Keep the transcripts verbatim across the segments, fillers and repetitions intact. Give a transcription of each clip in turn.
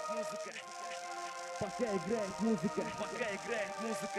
Пока играет музыка, пока играет музыка.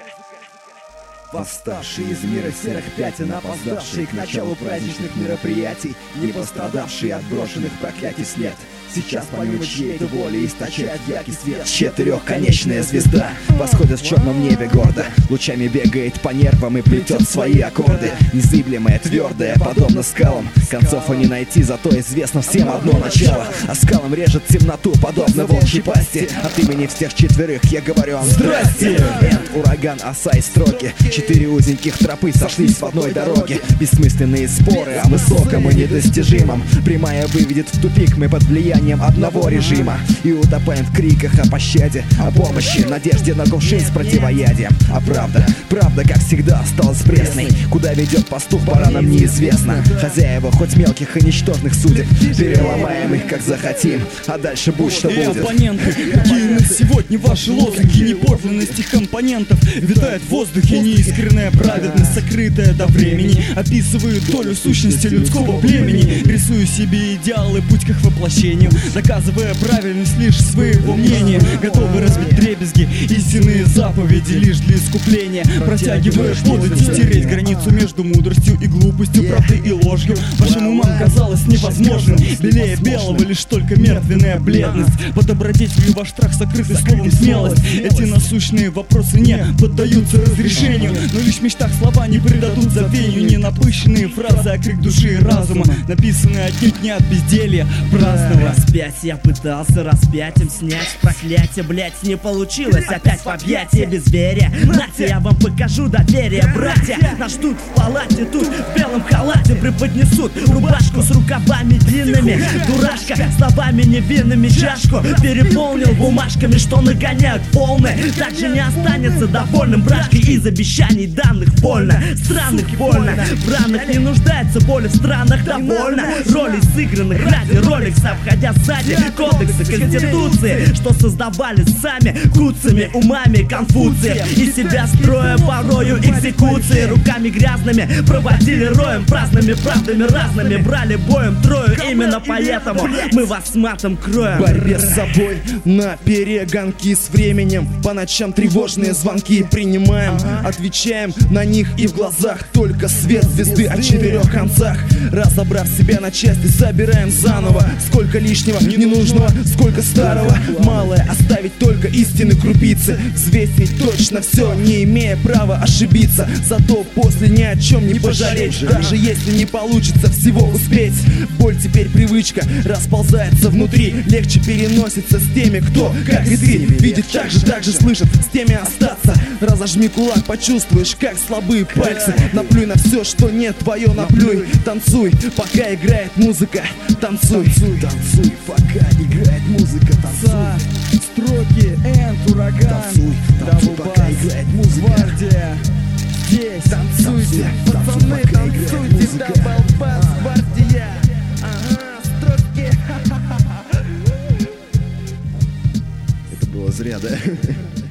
Восставшие из мира серых пятен, опоздавшие к началу праздничных мероприятий, не пострадавшие от брошенных проклятий след, сейчас помимо чьей-то воли источает яркий свет. Четырехконечная звезда восходит в черном небе гордо, лучами бегает по нервам и плетет свои аккорды. Незыблемая, твердая, подобно скалам, концов и не найти, зато известно всем одно начало. А скалам режет темноту, подобно волчьей пасти. От имени всех четверых я говорю вам здрасте. Энд, ураган, оса и строки, четыре узеньких тропы сошлись в одной дороге. Бессмысленные споры о высоком и недостижимом, прямая выведет в тупик, мы под влиянием одного режима. И утопаем в криках о пощаде, о помощи, надежде на кувшин с противоядием. А правда, правда, как всегда, осталась пресной. Куда ведет пастух, баранам неизвестно. Хозяева хоть мелких и ничтожных судеб, переломаем их как захотим, а дальше будь что будет. Оппоненты, какие на сегодня ваши лозунги? Неподлинность их компонентов витает в воздухе, неискренняя праведность, сокрытая до времени, описывает долю сущности людского племени. Рисую себе идеалы, путь к их воплощению, доказывая правильность лишь своего мнения. Готовы разбить дребезги, истинные заповеди лишь для искупления, протягивая подать и стереть границу между мудростью и глупостью, правдой и ложью. Вашим умам казалось невозможным, белее белого лишь только мертвенная бледность. По добродетелю ваш страх сокрытый словом смелость. Эти насущные вопросы не поддаются разрешению, но лишь в мечтах слова не придадут забвению. Не напыщенные фразы, а крик души и разума, написанные отнюдь не от безделья праздного. Распять я пытался распять им снять проклятие, блять, не получилось. Опять в объятия безверия. Нате, я вам покажу доверие, братья. Нас ждут в палате, тут в белом халате преподнесут рубашку с рукавами длинными. Дурашка словами невинными чашку переполнил бумажками, что нагоняют волны. Также не останется довольным брашкой из обещаний данных вольно. Странных больно, бранных не нуждается боли, в странах довольно. Роли сыгранных ради роликса, обходя сзади кодексы конституции, что создавали сами куцами умами Конфуция. И себя строя порою экзекуции, руками грязными проводили роем, праздными правдами разными брали боем трою. Именно поэтому мы вас матом кроем. В борьбе с собой на перегонки с временем, по ночам тревожные звонки принимаем, отвечаем на них, и в глазах только свет звезды о четырех концах. Разобрав себя на части, собираем заново. Сколько лишнего, ненужного, сколько старого. Малое оставить только истины крупицы, взвесить точно все, не имея права ошибиться. Зато после ни о чем не пожалеть, даже если не получится всего успеть. Боль теперь привычка, расползается внутри, легче переносится с теми, кто, как и ты, видит так же, так же слышит, с теми остаться. Разожми кулак, почувствуешь, как слабые пальцы. Наплюй на все, что нет твое, наплюй. Танцуй, пока играет музыка. Танцуй, танцуй, танцуй, пока играет музыка. Танцуй. Строки, энд, ураган, танцуй, танцуй, пока играет музыка. Гвардия, здесь танцуйте, пацаны, танцуйте, даблбас, гвардия. Ага, строки. Это было зря, да?